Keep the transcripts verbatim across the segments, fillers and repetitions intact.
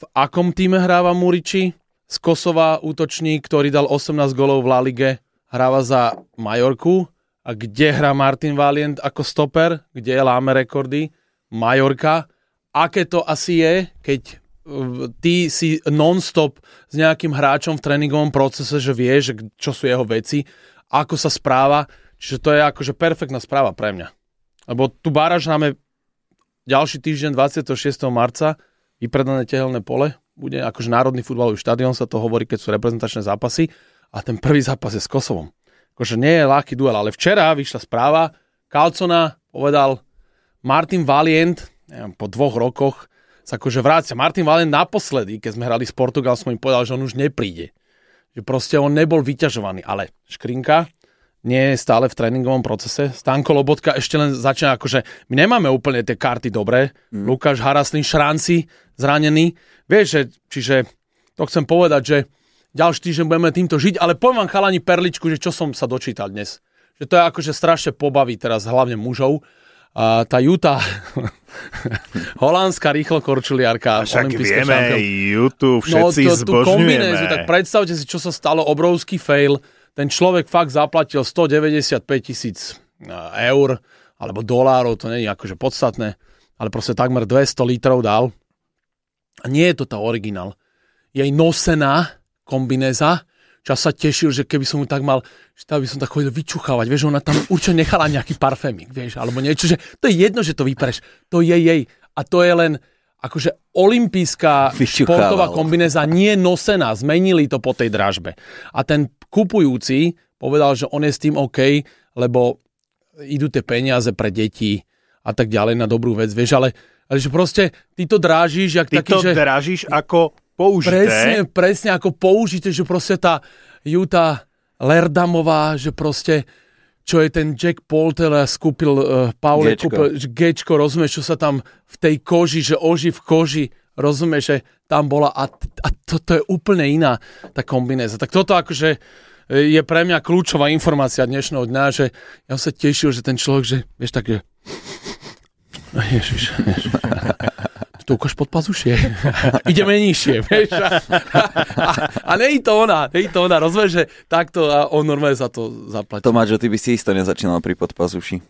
v akom týme hráva Muriči? Z Kosova útočník, ktorý dal osemnásť golov v La Lige, hráva za Majorku. A kde hrá Martin Valient ako stoper? Kde láme rekordy? Majorka. Aké to asi je, keď ty si non-stop s nejakým hráčom v tréningovom procese, že vieš, čo sú jeho veci, ako sa správa. Čiže to je akože perfektná správa pre mňa. Lebo tu Báraž máme ďalší týždeň dvadsiateho šiesteho marca vypredané tehelné pole. Bude akože národný futbalový štadión, sa to hovorí, keď sú reprezentačné zápasy. A ten prvý zápas je s Kosovom. Akože nie je ľahký duel, ale včera vyšla správa, Calzona povedal Martin Valient, neviem, po dvoch rokoch sa akože vrácia. Martin Valient naposledy, keď sme hrali s Portugalskom, mi povedal, že on už nepríde. Že proste on nebol vyťažovaný. Ale Škrinka nie je stále v tréningovom procese. Stanko Lobotka ešte len začína, akože my nemáme úplne tie karty dobré. Mm. Lukáš Haraslín, Šranci, zranený. Vieš, že, čiže to chcem povedať, že ďalší týždeň budeme týmto žiť, ale poviem vám chalani perličku, že čo som sa dočítal dnes. Že to je akože strašne pobaví teraz, hlavne mužov. A tá Juta, holandská rýchlokorčuliarka. A však vieme, Jutu všetci no, to, zbožňujeme. Tak predstavte si, čo sa stalo, obrovský fail. Ten človek fakt zaplatil stodeväťdesiatpäť tisíc eur alebo dolárov, to nie je akože podstatné, ale proste takmer dvesto litrov dal. A nie je to tá originál. Jej nosená kombinéza, čo sa tešil, že keby som mu tak mal, že by som tak chodil vyčuchávať, vieš, ona tam určite nechala nejaký parfémik, vieš, alebo niečo, že to je jedno, že to vypereš, to je jej a to je len akože olympijská športová kombinéza, nie nosená, zmenili to po tej dražbe. A ten kupujúci povedal, že on je s tým OK, lebo idú tie peniaze pre deti a tak ďalej na dobrú vec, vieš, ale, ale že proste ty to drážiš, jak ty taký, to že... Ty to drážiš ako použité. Presne, presne ako použité, že proste tá Juta Lerdamová, že proste, čo je ten Jack Polter skúpil uh, Paule, kúpil Gečko, rozumieš, čo sa tam v tej koži, že oži v koži, rozumieš, že tam bola a, a toto je úplne iná tá kombinéza. Tak toto akože je pre mňa kľúčová informácia dnešného dňa, že ja sa tešil, že ten človek, že vieš tak, že Ježiš, ježiš. To ukáž pod pazušie. Ideme nižšie, vieš. A, a, a nie je to ona, nie je to ona, rozumieš, že takto a on normálne za to zaplatí. Tomáš, že ty by si isto nezačínal pri podpazuši.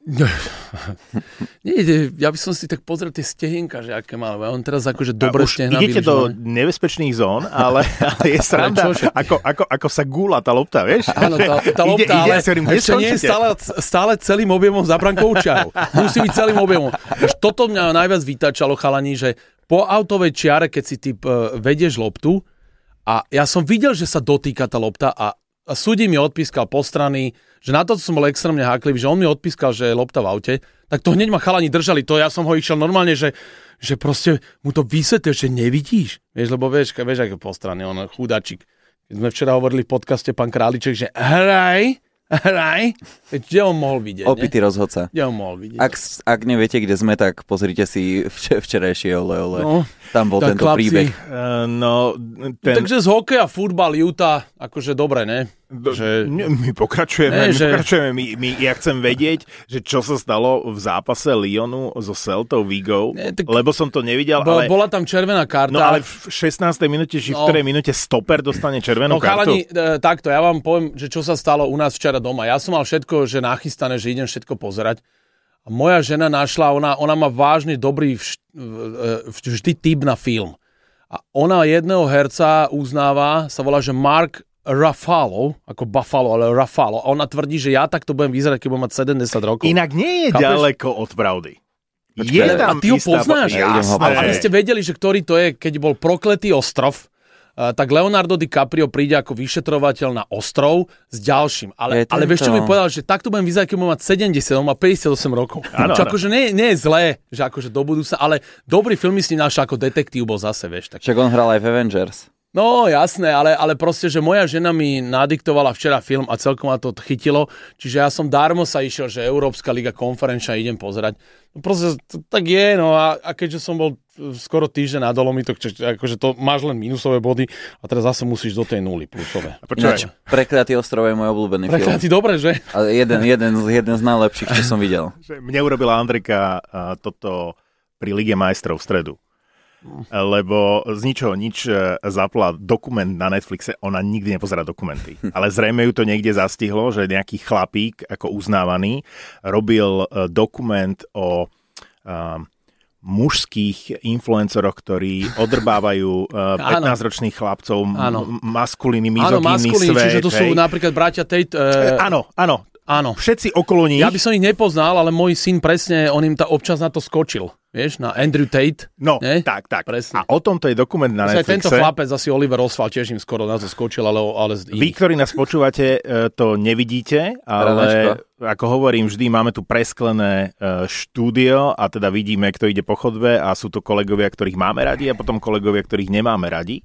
Nie, ja by som si tak pozrel tie stehenka, že aké má, on teraz akože dobre stehna idete do nebezpečných zón, ale, ale je sranda, ako, ako, ako sa gúla tá lopta, vieš? Áno, tá, tá lopta, ide, ale ide, ešte nie je stále, stále celým objemom za brankou čiarou. Musí byť celým objemom. Víš, toto mňa najviac vytačalo, chalani, že po autovej čiare, keď si ty uh, vedieš loptu a ja som videl, že sa dotýka tá lopta a A súdi mi odpískal po strany, že na to som bol extrémne háklivý, že on mi odpískal, že je lopta v aute, tak to hneď ma chalani držali. To ja som ho išiel normálne, že, že proste mu to vysvetlil, že nevidíš. Vieš, lebo vieš, vieš ako po strane, on chudáčik. Keď sme včera hovorili v podcaste pán Králiček, že hraj, hraj, kde on mohol vidieť? Opitý rozhodca. Kde on mohol vidieť? Ak, ak neviete, kde sme, tak pozrite si včerajšie ole, ole. No, tam bol tento chlapci, príbeh. Uh, no, ten... Takže z hokeja, futbal, Utah, akože dobre, ne? Do, že... My pokračujeme, ne, my že... pokračujeme. My, my, ja chcem vedieť, že čo sa stalo v zápase Lyonu so Celtou Vigou, ne, tak... lebo som to nevidel. Bo, ale... Bola tam červená karta. No ale v šestnástej minúte, či v no. ktorej minúte stoper dostane červenú no, kartu? No chalani, e, takto, ja vám poviem, že čo sa stalo u nás včera doma. Ja som mal všetko, že nachystané, že idem všetko pozerať. A moja žena našla, ona, ona má vážne dobrý vž, vždy typ na film. A ona jedného herca uznáva, sa volá, že Mark Ruffalo, ako Buffalo, ale Ruffalo. A ona tvrdí, že ja takto budem vyzerať, keď budem mať sedemdesať rokov. Inak nie je Chápeš? ďaleko od pravdy. Počkej, je tam a ty ho poznáš? Jasné. Aby ste vedeli, že ktorý to je, keď bol Prokletý ostrov, uh, tak Leonardo DiCaprio príde ako vyšetrovateľ na ostrov s ďalším. Ale, ale vieš, čo mi povedal, že takto budem vyzerať, keď budem mať sedemdesať, on má päťdesiatosem rokov. Ano, čo ano. Akože nie, nie je zlé, že akože do budúca, ale dobrý film si našiel ako detektív bol zase, vieš. Tak. Však on hral aj v Avengers. No jasné, ale, ale proste, že moja žena mi nadiktovala včera film a celkom ma to chytilo, čiže ja som darmo sa išiel, že Európska liga konferenčná idem pozerať. No proste to, tak je, no a, a keďže som bol skoro týždeň na Dolomitoch, akože to máš len minusové body a teraz zase musíš do tej nuly plusové. Ináč, Prekliatý ostrov je môj obľúbený Prekliatý, film. dobre, že? Ale jeden, jeden, jeden z najlepších, čo som videl. Mne urobila Andrika toto pri Lige majstrov v stredu. lebo z ničoho nič zapla dokument na Netflixe, ona nikdy nepozerá dokumenty. Ale zrejme ju to niekde zastihlo, že nejaký chlapík, ako uznávaný, robil dokument o um, mužských influencoroch, ktorí odrbávajú uh, pätnásťročných chlapcov, m- maskulíny, mizogínny svet. Čiže to sú napríklad bratia Tate. Uh... Áno, áno. Áno. Všetci okolo nich. Ja by som ich nepoznal, ale môj syn presne, on im ta občas na to skočil. Vieš, na Andrew Tate. No, nie? tak, tak. Presne. A o tomto je dokument na Netflixe. Tento chlapec, asi Oliver Oswald, tiež im skoro na to skočil, ale... ale Vy, ktorí nás počúvate, to nevidíte, ale ako hovorím, vždy máme tu presklené štúdio a teda vidíme, kto ide po chodbe a sú to kolegovia, ktorých máme radi a potom kolegovia, ktorých nemáme radi.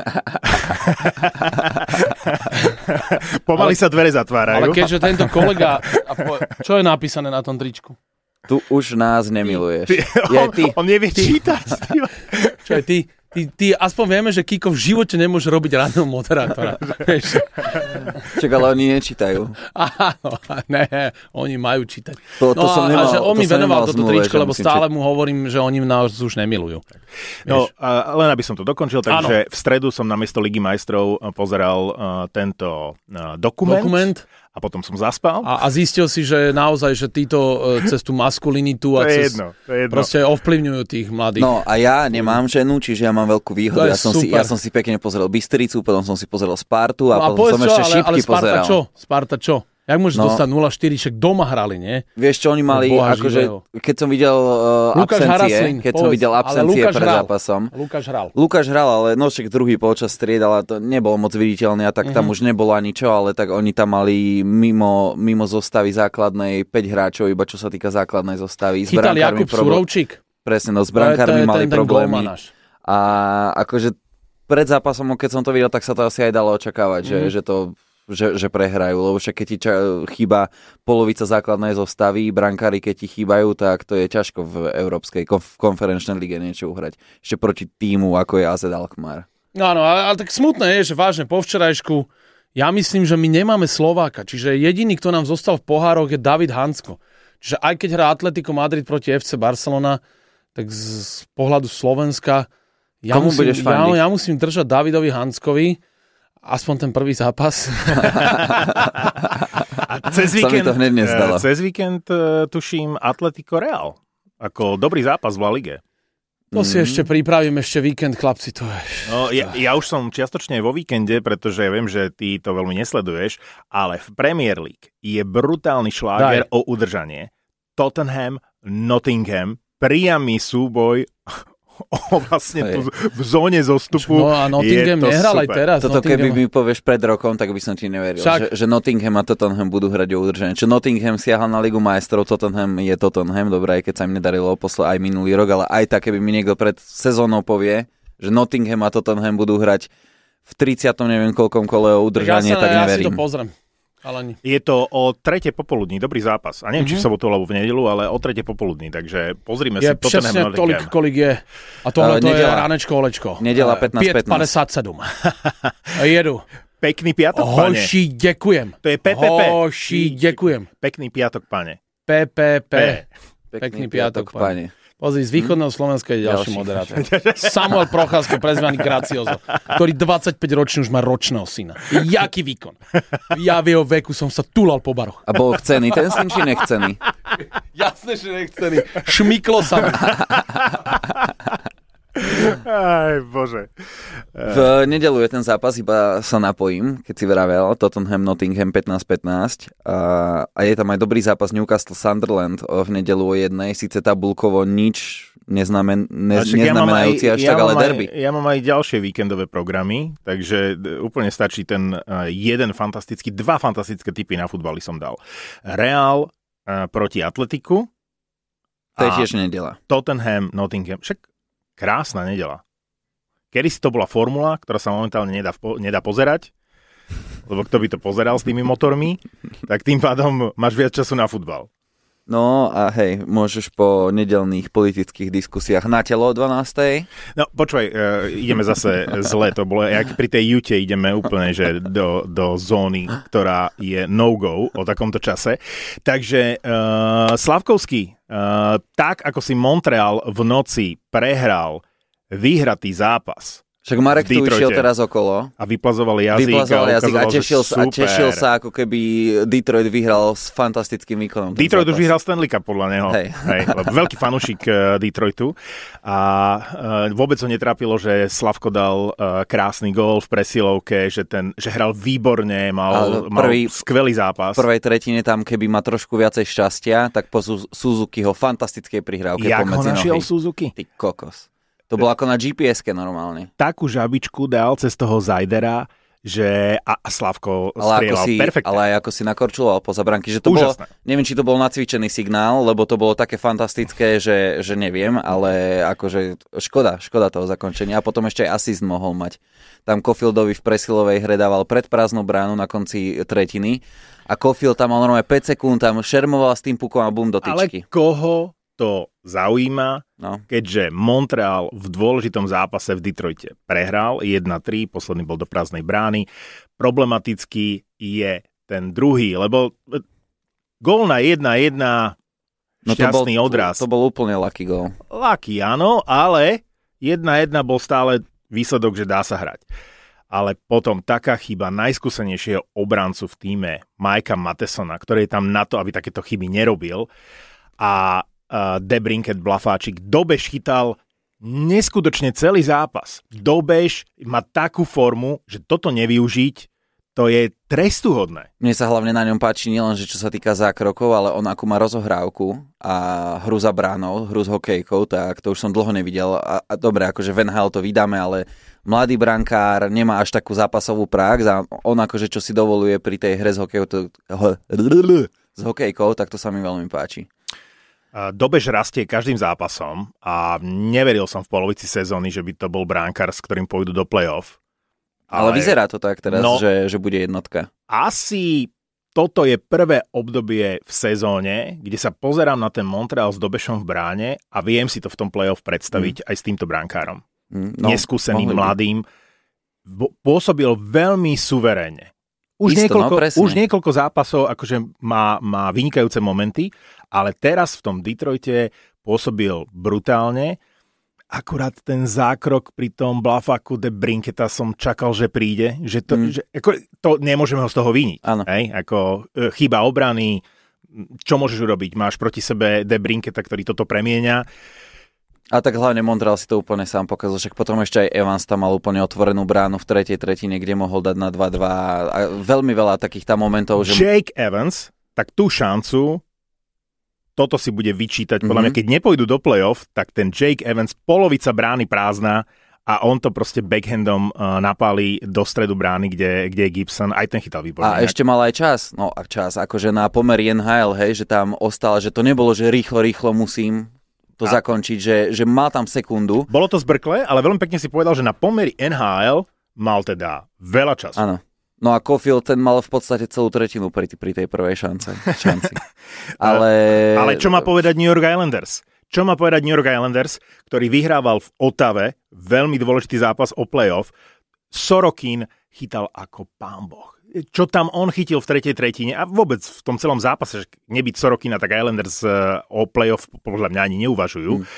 Pomaly ale, sa dvere zatvárajú. Ale keďže tento kolega... Čo je napísané na tom tričku? Tu už nás nemiluješ. Ty, on, ty, on nevie ty, čítať. Čo je ty? Ty, ty, aspoň vieme, že Kiko v živote nemôže robiť radného moderátora. Čak, ale oni nečítajú. Áno, ne, oni majú čítať. To, to no som a, nemal, a že on mi venoval toto zmluve, tričko, lebo stále či... mu hovorím, že oni nás už nemilujú. No, a len aby som to dokončil, takže ano. V stredu som namiesto Ligy majstrov pozeral uh, tento uh, dokument. Dokument. A potom som zaspal. A, a zistil si, že naozaj, že títo uh, cez tú maskulinitu a cez... Jedno, to je jedno. Proste ovplyvňujú tých mladých. No a ja nemám ženu, čiže ja mám veľkú výhodu. Ja som, si, ja som si pekne pozrel Bystricu, potom som si pozrel Spartu a no potom a som čo, ešte šipky ale Sparta pozeral. Čo? Sparta čo? Jak môžeš no. dostať nula štyri, však doma hrali, nie? Vieš čo, oni mali, akože, keď som videl uh, absencie, Haraslin, keď povedz, som videl absencie pred hral. zápasom. Lukáš hral. Lukáš hral, ale no však druhý polčas striedal a to nebolo moc viditeľné a tak uh-huh. tam už nebolo ani čo, ale tak oni tam mali mimo, mimo zostavy základnej päť hráčov, iba čo sa týka základnej zostavy. Chytal Jakub problém... Surovčík. Presne, no s brankármi mali ten, ten problémy. A akože pred zápasom, keď som to videl, tak sa to asi aj dalo očakávať, uh-huh. že, že to... Že, že prehrajú, lebo však keď ti ča- chýba polovica základnej zostavy, brankári keď ti chýbajú, tak to je ťažko v európskej konf- konferenčnej lige niečo uhrať. Ešte proti týmu, ako je á zet Alkmaar. No áno, ale, ale tak smutné je, že vážne po včerajšku, ja myslím, že my nemáme Slováka, čiže jediný, kto nám zostal v pohároch je David Hansko. Čiže aj keď hrá Atletico Madrid proti ef cé Barcelona, tak z, z pohľadu Slovenska ja musím, ja, ja musím držať Davidovi Hanskovi. Aspoň ten prvý zápas. A cez víkend, to hneď nezdalo. Cez víkend tuším Atletico Real. Ako dobrý zápas v La Lige. To si mm. ešte pripravím, ešte víkend, chlapci. To je... No, ja, ja už som čiastočne vo víkende, pretože viem, že ty to veľmi nesleduješ, ale v Premier League je brutálny šláger Daj. o udržanie. Tottenham, Nottingham, priamy súboj o vlastne tu v zóne zostupu. No a Nottingham nehral aj teraz. Toto Nottingham... keby mi povieš pred rokom, tak by som ti neveril. Že, že Nottingham a Tottenham budú hrať o udržanie. Čo Nottingham siahal na Ligu majstrov, Tottenham je Tottenham, dobré, aj keď sa im nedarilo posle aj minulý rok, ale aj tak, keby mi niekto pred sezónou povie, že Nottingham a Tottenham budú hrať v tridsiatom neviem koľkom kole o udržanie, tak, ja sa, tak ja neverím. Ja si to pozriem. Ale... Je to o tretej popoludní, dobrý zápas. A neviem, mm-hmm. či v sobotu alebo v nedeľu, ale o tretej popoludní, takže pozrime je si Tottenham. Je presne tolik, kolik je. A tohle to je ránečko, olečko. Nedeľa pätnásť pätnásť. päť päťdesiat sedem. Jedu. Pekný piatok, pane. Hoši, ďakujem. To je pé pé pé. Hoši, ďakujem. Pekný piatok, pane. pé pé pé. Pekný, Pekný piatok, piatok pane. Pozri, z východného Slovenska je ďalší, ďalší moderátor. Samuel Procházka, prezvaný Gracioso, ktorý dvadsaťpäťročný už má ročného syna. Jaký výkon. Ja v jeho veku som sa tulal po baroch. A bol chcený ten syn, či nechcený? Jasné, že nechcený. Šmyklo sa. Aj, bože. V nedeľu je ten zápas, iba sa napojím, keď si vravel, Tottenham Nottingham pätnásť pätnásť a, a je tam aj dobrý zápas Newcastle Sunderland v nedeľu o jednej, síce tabulkovo nič neznamen, ne, neznamenajúci ja až ja tak, ale derby. Aj, ja mám aj ďalšie víkendové programy, takže úplne stačí ten jeden fantastický, dva fantastické tipy na futbali som dal. Real uh, proti Atletiku. To je tiež nedeľa. Tottenham Nottingham. Však krásna nedeľa. Kedysi to bola formula, ktorá sa momentálne nedá, nedá pozerať, lebo kto by to pozeral s tými motormi, tak tým pádom máš viac času na futbal. No a hej, môžeš po nedeľných politických diskusiách na telo o dvanástej. No počúvaj, uh, ideme zase zle, to bolo, jak pri tej Jute ideme úplne že do, do zóny, ktorá je no-go o takomto čase. Takže uh, Slavkovský, uh, tak ako si Montreal v noci prehral vyhratý zápas. Však Marek tu išiel teraz okolo. A vyplazoval jazyk. Vyplazoval a jazyk a tešil, sa, a tešil sa, ako keby Detroit vyhral s fantastickým výkonom. Detroit zápas. už vyhral Stanley Cup, podľa neho. Hej. Hej, veľký fanúšik uh, Detroitu. A uh, vôbec ho netrápilo, že Slavko dal uh, krásny gól v presilovke, že, ten, že hral výborne, mal, prvý, mal skvelý zápas. V prvej tretine tam, keby má trošku viacej šťastia, tak po Suzuki ho fantastickej prihrávke pomedzi nohy. Jak ho našiel Suzuki? Ty kokos. To bolo ako na gé pé eske normálne. Takú žabičku dal cez toho Zajdera, že a, a Slavko strieľal perfektne. Ale aj ako si nakorčuloval poza bránky. Že to bolo, neviem, či to bol nacvičený signál, lebo to bolo také fantastické, že, že neviem, ale akože škoda, škoda toho zakončenia. A potom ešte aj asist mohol mať. Tam Coffieldovi v presilovej hre dával pred prázdnu bránu na konci tretiny a Coffield tam mal normálne päť sekúnd, tam šermoval s tým pukom a bum do tyčky. Ale koho to zaujíma, no. keďže Montreal v dôležitom zápase v Detroite prehral jeden tri, posledný bol do prázdnej brány. Problematický je ten druhý, lebo gól na jeden jeden, no šťastný to bol, odraz. To, to bol úplne lucky gól. Lucky, áno, ale jeden jeden bol stále výsledok, že dá sa hrať. Ale potom taká chyba najskúsenejšieho obrancu v tíme, Mikea Mathesona, ktorý je tam na to, aby takéto chyby nerobil. A Uh, DeBrincat Blafáčik dobež chytal neskutočne celý zápas. Dobež má takú formu, že toto nevyužiť, to je trestuhodné. Mne sa hlavne na ňom páči nielen, že čo sa týka zákrokov, ale on akú má rozohrávku a hru za bránou, hru s hokejkou, tak to už som dlho nevidel. A, a dobre, akože v en há el to vydáme, ale mladý brankár nemá až takú zápasovú prax a on akože čo si dovoluje pri tej hre s hokejkou, to, s hokejkou, tak to sa mi veľmi páči. Dobež rastie každým zápasom a neveril som v polovici sezóny, že by to bol bránkar, s ktorým pôjdu do play-off. Ale, Ale vyzerá to tak teraz, no, že, že bude jednotka. Asi toto je prvé obdobie v sezóne, kde sa pozerám na ten Montreal s Dobešom v bráne a viem si to v tom play-off predstaviť mm. aj s týmto brankárom. Mm, no, Neskúseným, mladým. Pôsobil veľmi suverénne. Už, Isto, niekoľko, no, už niekoľko zápasov akože má, má vynikajúce momenty, ale teraz v tom Detroite pôsobil brutálne. Akurát ten zákrok pri tom Blafaku de Brinketa som čakal, že príde. Že to, mm. že, ako, to nemôžeme ho z toho viniť. Hej? Ako, chyba obrany, čo môžeš urobiť? Máš proti sebe de Brinketa, ktorý toto premieňa. A tak hlavne Montreal si to úplne sám pokazal, však potom ešte aj Evans tam mal úplne otvorenú bránu v tretej tretine, kde mohol dať na dva dva a veľmi veľa takých tam momentov, že... Jake Evans, tak tú šancu, toto si bude vyčítať, podľa mm-hmm. mňa, keď nepôjdu do play-off, tak ten Jake Evans, polovica brány prázdna a on to proste backhandom uh, napálí do stredu brány, kde, kde je Gibson, aj ten chytal výborne. A ešte mal aj čas, no a čas, akože na pomer en há el, hej, že tam ostal, že to nebolo, že rýchlo, rýchlo musím to a zakončiť, že, že mal tam sekundu. Bolo to zbrkle, ale veľmi pekne si povedal, že na pomery en há el mal teda veľa času. Áno. No a Coffield ten mal v podstate celú tretinu pri, pri tej prvej šance. šanci. ale... ale čo má povedať New York Islanders? Čo má povedať New York Islanders, ktorý vyhrával v Ottave veľmi dôležitý zápas o playoff? Sorokin chytal ako pán boh. Čo tam on chytil v tretej tretine a vôbec v tom celom zápase, že nebyť Sorokina, tak Islanders o playoff podľa mňa ani neuvažujú. Hmm.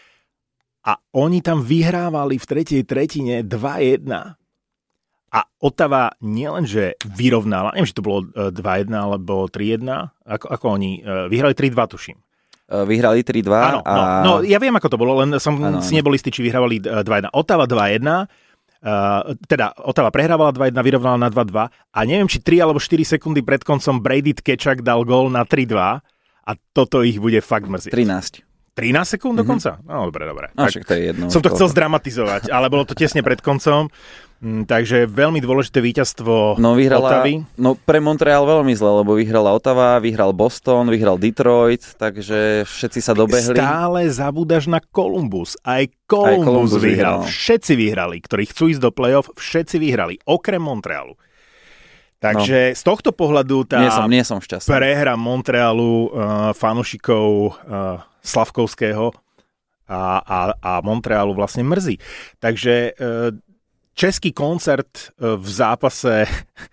A oni tam vyhrávali v tretej tretine dva jedna. A Ottawa nielenže vyrovnala, neviem, či to bolo dva jedna alebo tri jedna, ako, ako oni vyhrali tri dva, tuším. Vyhrali tri dva. Áno, a... no, no ja viem, ako to bolo, len som ano, si nebol istý, či vyhrávali dva jedna. Ottawa dva jedna, Uh, teda Ottawa prehrávala dva jedna, vyrovnala na dva dva a neviem, či tri alebo štyri sekundy pred koncom Brady Tkečak dal gól na tri dva a toto ich bude fakt mrzieť. trinásť. trinásť sekúnd mm-hmm. dokonca? No, dobre, dobre. No, však to je jedno. Som to chcel zdramatizovať, ale bolo to tesne pred koncom. Takže veľmi dôležité víťazstvo no, vyhrala, Ottavy. No pre Montreal veľmi zle, lebo vyhrala Ottawa, vyhral Boston, vyhral Detroit, takže všetci sa dobehli. Stále zabúdaš na Columbus. Aj Columbus, Aj Columbus vyhral. vyhral. Všetci vyhrali, ktorí chcú ísť do play-off, všetci vyhrali, okrem Montrealu. Takže no. z tohto pohľadu tá nie som, nie som šťastný. Prehra Montrealu uh, fanúšikov uh, Slavkovského a, a, a Montrealu vlastne mrzí. Takže uh, český koncert v zápase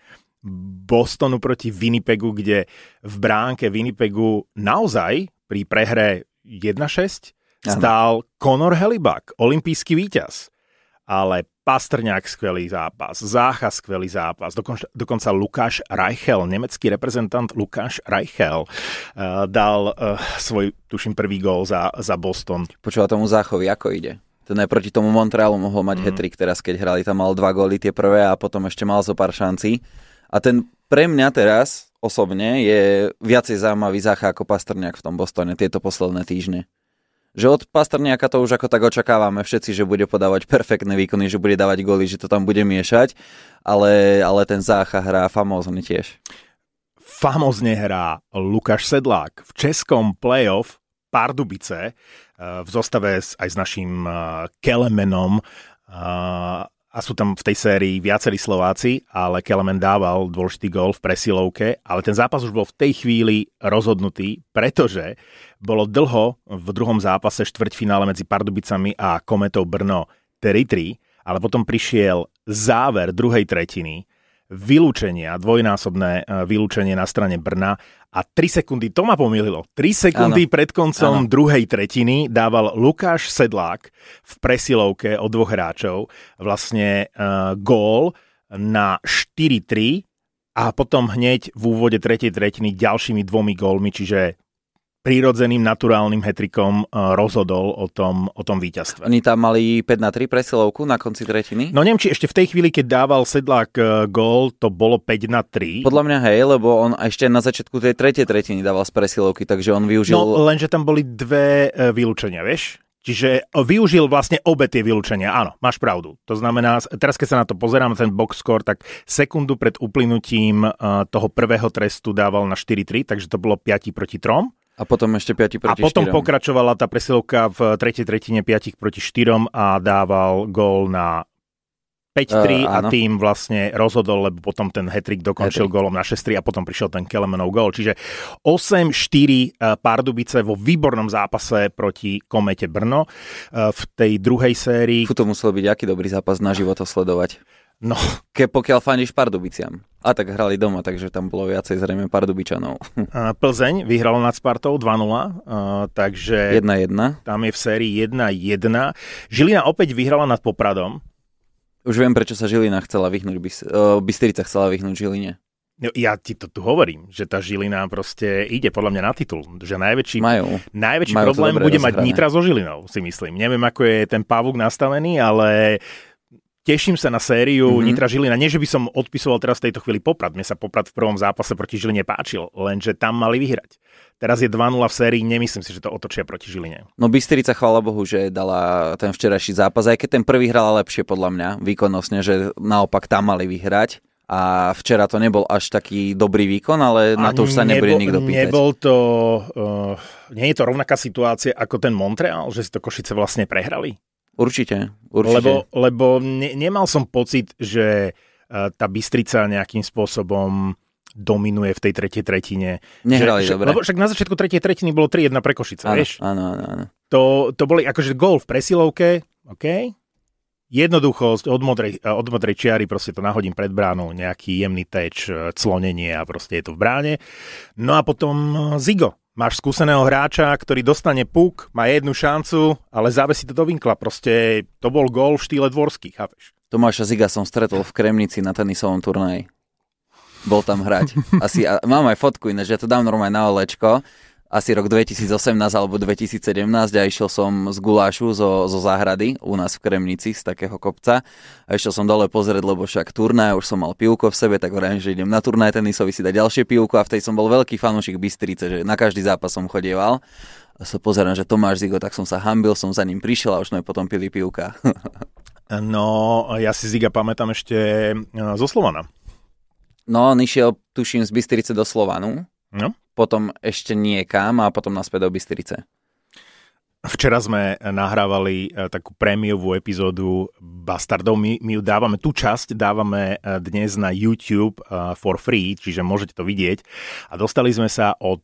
Bostonu proti Winnipegu, kde v bránke Winnipegu naozaj pri prehre jeden šesť stál Conor Hellebuck, olympijský víťaz. Ale Pastrňák skvelý zápas, Zácha skvelý zápas, dokonca, dokonca Lukáš Reichel, nemecký reprezentant Lukáš Reichel uh, dal uh, svoj, tuším, prvý gól za, za Boston. Počúva tomu Záchovi, ako ide? Ten aj proti tomu Montrealu mohol mať mm. hat-trick teraz, keď hrali, tam mal dva góly tie prvé a potom ešte mal zo pár šancí. A ten pre mňa teraz osobne je viacej zaujímavý Zácha ako Pastrňák v tom Bostone tieto posledné týždne. Že od Pastrňáka to už ako tak očakávame všetci, že bude podávať perfektné výkony, že bude dávať góly, že to tam bude miešať, ale, ale ten Zácha hrá famózne tiež. Famózne hrá Lukáš Sedlák v českom playoff Pardubice v zostave aj s naším Kelemenom a sú tam v tej sérii viacerí Slováci, ale Kelemen dával dôležitý gól v presilovke, ale ten zápas už bol v tej chvíli rozhodnutý, pretože bolo dlho v druhom zápase štvrťfinále medzi Pardubicami a Kometou Brno tri tri, ale potom prišiel záver druhej tretiny, vylúčenia, dvojnásobné vylúčenie na strane Brna a tri sekundy, to ma pomýlilo, tri sekundy ano. Pred koncom ano. druhej tretiny dával Lukáš Sedlák v presilovke od dvoch hráčov vlastne uh, gól na štyri tri a potom hneď v úvode tretej tretiny ďalšími dvomi gólmi, čiže prírodzeným, naturálnym hat-trickom rozhodol o tom, o tom víťazstve. Oni tam mali päť na tri presilovku na konci tretiny? No neviem, či ešte v tej chvíli, keď dával Sedlák gól, to bolo päť na tri. Podľa mňa hej, lebo on ešte na začiatku tej tretej tretiny dával z presilovky, takže on využil... No lenže tam boli dve vylúčenia, vieš? Čiže využil vlastne obe tie vylúčenia. Áno, máš pravdu. To znamená, teraz keď sa na to pozerám, ten box score, tak sekundu pred uplynutím toho prvého trestu dával na štyri tri, takže to bolo päť proti tri. A potom ešte päť proti štyrom. A potom štyrom. Pokračovala tá presilovka v tretej tretine päť proti štyrom a dával gól na päť tri uh, a tým vlastne rozhodol, lebo potom ten hat-trick dokončil hat-trick. Gólom na šesť tri a potom prišiel ten Kelemenov gól. Čiže osem štyri Pardubice vo výbornom zápase proti Komete Brno v tej druhej sérii. Fú, to musel byť aký dobrý zápas na život sledovať. No. Ke, pokiaľ fandíš Pardubiciam. A tak hrali doma, takže tam bolo viacej zrejme Pardubičanov. Plzeň vyhrala nad Spartou dva nula, takže jedna jedna. Tam je v sérii jedna jedna. Žilina opäť vyhrala nad Popradom. Už viem, prečo sa Žilina chcela vyhnúť, Bystrica chcela vyhnúť Žiline. No, ja ti to tu hovorím, že tá Žilina proste ide podľa mňa na titul. Že najväčší, Majú. najväčší Majú problém bude rozhrané. Mať Nitra so Žilinou, si myslím. Neviem, ako je ten pavúk nastavený, ale... Teším sa na sériu mm-hmm. Nitra Žilina. Nie, že by som odpisoval teraz v tejto chvíli Poprad. Mne sa Poprad v prvom zápase proti Žiline páčil, lenže tam mali vyhrať. Teraz je dva nula v sérii, nemyslím si, že to otočia proti Žiline. No Bystrica, chvála Bohu, že dala ten včerajší zápas, aj keď ten prvý hrala lepšie podľa mňa, výkonnostne, že naopak tam mali vyhrať. A včera to nebol až taký dobrý výkon, ale na to už sa nebude nebol, nikto pýtať. Nebol to... Uh, nie je to rovnaká situácia ako ten Montreal, že si to Košice vlastne prehrali? Určite, určite. Lebo, lebo ne, nemal som pocit, že uh, tá Bystrica nejakým spôsobom dominuje v tej tretej tretine. Nehrali že, dobre. Lebo však na začiatku tretej tretiny bolo tri jedna pre Košice, áno, vieš? Áno, áno, áno. To, to boli akože gól v presilovke, OK? Jednoduchosť od modrej, od modrej čiary, proste to nahodím pred bránou, nejaký jemný teč, clonenie a proste je to v bráne. No a potom Zigo. Máš skúseného hráča, ktorý dostane puk, má jednu šancu, ale závesí to do vinkla. Proste to bol gól v štýle dvorský, chápeš? Tomáša Ziga som stretol v Kremnici na tenisovom turnaji. Bol tam hrať. Asi, a mám aj fotku ináč, ja to dám normálne na olečko. Asi rok dvetisícosemnásť alebo dvetisícsedemnásť a išiel som z gulášu zo, zo záhrady u nás v Kremnici z takého kopca a išiel som dole pozrieť, lebo však turnaj, už som mal pivko v sebe, tak hovorím, že idem na turnaj tenisovi si dať ďalšie pivko a vtedy som bol veľký fanúšik Bystrice, že na každý zápas som chodieval a sa pozerám, že Tomáš Zigo, tak som sa hanbil, som za ním prišiel a už sme potom pili pivka. No, ja si Ziga pamätám ešte zo Slovana. No, on išiel, tuším, z Bystrice do Slovanu. No. Potom ešte niekam a potom naspäť do Bystrice. Včera sme nahrávali takú prémiovú epizódu Bastardov. My, my ju dávame, tú časť dávame dnes na YouTube for free, čiže môžete to vidieť. A dostali sme sa od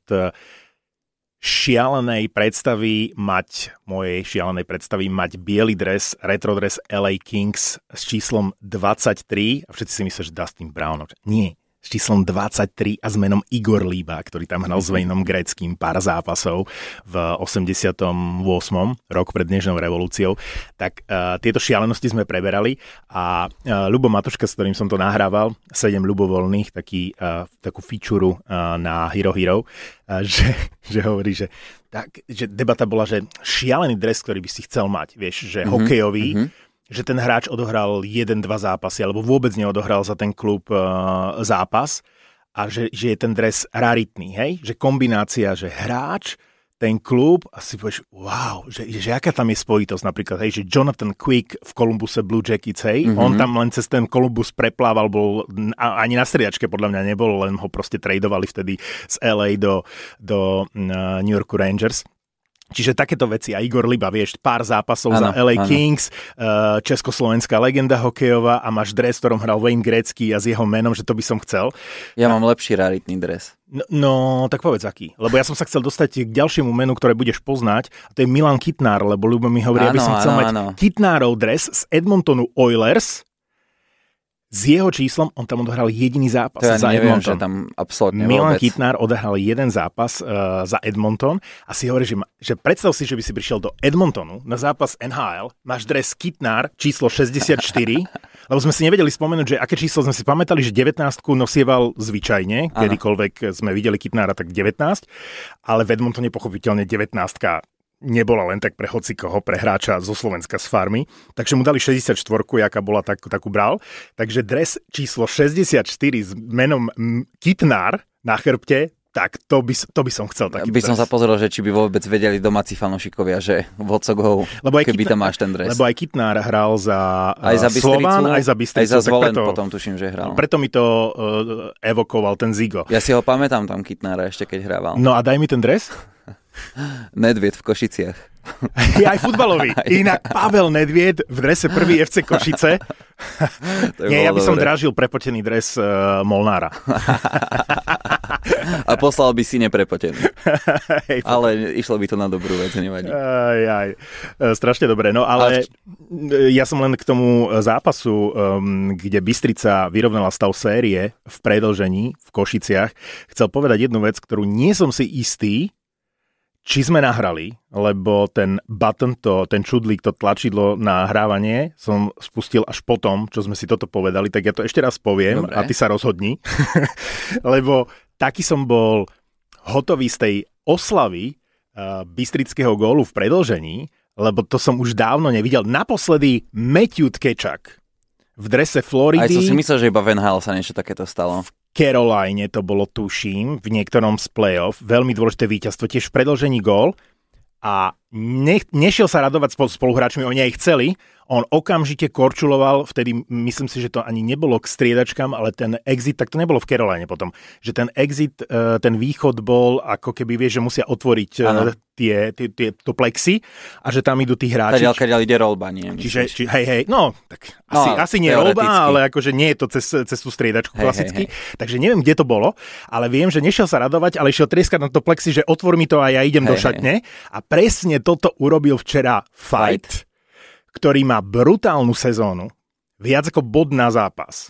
šialenej predstavy mať, mojej šialenej predstavy mať biely dres, retro dres el ej Kings s číslom dvadsaťtri. A všetci si myslia, že Dustin Brown. Nie. s číslom dvadsaťtri a s menom Igor Líba, ktorý tam hral s Wayneom Gretzkým pár zápasov v osemdesiatom ôsmom rok pred dnešnou revolúciou. Tak uh, tieto šialenosti sme preberali a uh, Ľubo Matuška, s ktorým som to nahrával, sedem ľubovoľných, taký, uh, takú fičuru uh, na Hero Hero, uh, že, že hovorí, že, tak, že debata bola, že šialený dres, ktorý by si chcel mať, vieš, že mm-hmm, hokejový, mm-hmm. že ten hráč odohral jeden, dva zápasy, alebo vôbec neodohral za ten klub uh, zápas a že, že je ten dres raritný, hej? Že kombinácia, že hráč, ten klub a si povieš, wow, že, že aká tam je spojitosť napríklad, hej, že Jonathan Quick v Columbuse Blue Jackets, hej, mm-hmm. on tam len cez ten Columbus preplával, bol, ani na striedačke podľa mňa nebol, len ho proste tradovali vtedy z el ej do, do uh, New Yorku Rangers. Čiže takéto veci. A Igor Liba, vieš, pár zápasov ano, za el ej ano. Kings, československá legenda hokejová a máš dres, v ktorom hral Wayne Gretzky a s jeho menom, že to by som chcel. Ja mám lepší raritný dres. No, no, tak povedz aký. Lebo ja som sa chcel dostať k ďalšiemu menu, ktoré budeš poznať. A to je Milan Kitnár, lebo Ľubo mi hovorí, ano, aby som chcel ano, mať ano. Kitnárov dres z Edmontonu Oilers. S jeho číslom on tam odohral jediný zápas to ja za neviem, Edmonton. Že tam absolútne Milan vôbec. Kitnár odohral jeden zápas uh, za Edmonton a si hovorí, že, ma, že predstav si, že by si prišiel do Edmontonu na zápas en há el, máš dres Kitnár číslo šesťdesiatštyri, lebo sme si nevedeli spomenúť, že aké číslo sme si pamätali, že devätnástku nosieval zvyčajne, kedykoľvek sme videli Kitnára, tak devätnásť, ale v Edmontone pochopiteľne devätnástka nebola len tak pre hocikoho, pre hráča zo Slovenska z farmy. Takže mu dali šesťdesiatštyri, jaká bola, tak, takú bral. Takže dres číslo šesťdesiatštyri s menom Kitnár na chrbte, tak to by, to by som chcel taký by dres. Som sa pozrel, že či by vôbec vedeli domáci fanúšikovia, že Vocogov, keby tam máš ten dres. Lebo aj Kitnár hral za, aj za Slován, aj za Bystricu. Aj za Zvolen preto, potom tuším, že hral. Preto mi to uh, evokoval ten Zigo. Ja si ho pamätám tam Kitnára ešte, keď hrával. No a daj mi ten dres. Nedvied v Košiciach. Je aj futbalový. Inak Pavel Nedvied v drese prvý ef cé Košice. Nie, ja by som dobre. Drážil prepotený dres uh, Molnára. A poslal by si neprepotený. Hej, ale išlo by to na dobrú vec, nevadí. Aj, aj. Strašne dobre. No ale v... ja som len k tomu zápasu, um, kde Bystrica vyrovnala stav série v predĺžení v Košiciach, chcel povedať jednu vec, ktorú nie som si istý, či sme nahrali, lebo ten button, to, ten čudlík, to tlačidlo na hrávanie som spustil až potom, čo sme si toto povedali, tak ja to ešte raz poviem. Dobre. A ty sa rozhodni. Lebo taký som bol hotový z tej oslavy uh, bystrického gólu v predĺžení, lebo to som už dávno nevidel. Naposledy Matthew Tkečak v drese Floridy. Aj som si myslel, že iba v en há el sa niečo takéto stalo. Caroline to bolo, tuším, v niektorom z play-off. Veľmi dôležité víťazstvo, tiež v predĺžení gól. A ne, nešiel sa radovať spolu spoluhráčmi, oni aj chceli. On okamžite korčuloval, vtedy myslím si, že to ani nebolo k striedačkám, ale ten exit, tak to nebolo v Caroline potom, že ten exit, ten východ bol, ako keby vieš, že musia otvoriť tie, tie, tie, to plexi a že tam idú tí hráči. Kaďal, kaďal ide roľba, nie? Čiže, či, hej, hej, no, tak asi, no, asi nie roľba, ale akože nie je to cez, cez tú striedačku hej, klasicky. Hej, hej. Takže neviem, kde to bolo, ale viem, že nešiel sa radovať, ale išiel trieskať na to plexi, že otvor mi to a ja idem hej, do šatne. Hej. A presne toto urobil včera Fight, Fight, ktorý má brutálnu sezónu, viac ako bod na zápas.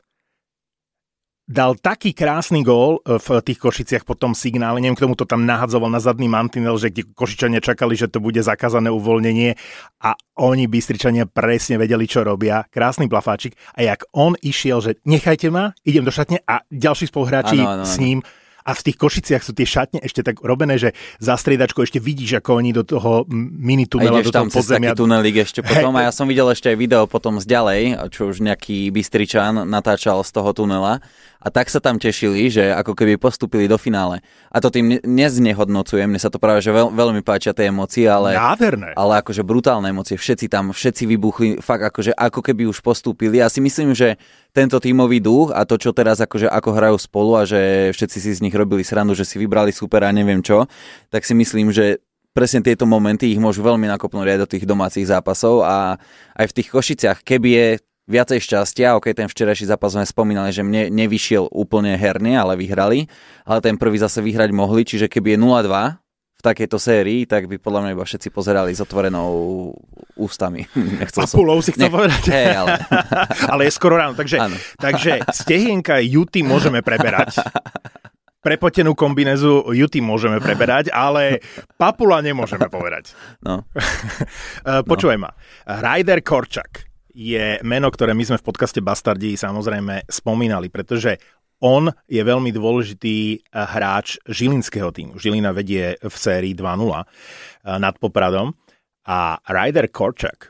Dal taký krásny gól v tých Košiciach po tom signále, neviem, k tomu to tam nahadzoval na zadný mantinel, že kde Košičania čakali, že to bude zakázané uvoľnenie a oni Bystričania presne vedeli, čo robia. Krásny plafáčik. A jak on išiel, že nechajte ma, idem do šatne a ďalší spoluhráči ano, ano, s ním. A v tých Košiciach sú tie šatne ešte tak robené, že za striedačku ešte vidíš, ako oni do toho mini tunela, do toho podzemia. A ideš tam cez taký tunelík ešte potom. Hey. A ja som videl ešte aj video potom z ďalej, čo už nejaký Bystričan natáčal z toho tunela. A tak sa tam tešili, že ako keby postúpili do finále. A to tým neznehodnocujem, mne sa to práve že veľ, veľmi páčia tie emócie, ale, ale akože brutálne emócie. Všetci tam, všetci vybuchli, fakt akože ako keby už postúpili. Ja si myslím, že tento tímový duch a to, čo teraz akože ako hrajú spolu a že všetci si z nich robili srandu, že si vybrali super a neviem čo, tak si myslím, že presne tieto momenty ich môžu veľmi nakopnúť aj do tých domácich zápasov a aj v tých Košiciach, keby je viacej šťastia, ok, ten včerajší zápas sme spomínali, že mne nevyšiel úplne herne, ale vyhrali, ale ten prvý zase vyhrať mohli, čiže keby je nula dva v takejto sérii, tak by podľa mňa iba všetci pozerali s otvorenou ústami. Papulou si chcel povedať. Hej, ale... ale je skoro ráno. Takže, takže stehienka Juty môžeme preberať. Prepotenú kombinézu Juty môžeme preberať, ale Papula nemôžeme povedať. No. Počúvaj no. ma. Ryder Korčak je meno, ktoré my sme v podcaste Bastardi samozrejme spomínali, pretože on je veľmi dôležitý hráč žilinského týmu. Žilina vedie v sérii dva nula nad Popradom a Ryder Korčak,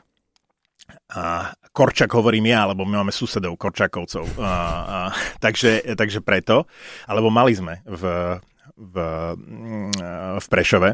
a Korčak hovorím ja, lebo my máme susedov Korčakovcov, a, a, takže, takže preto, alebo mali sme v, v, v Prešove,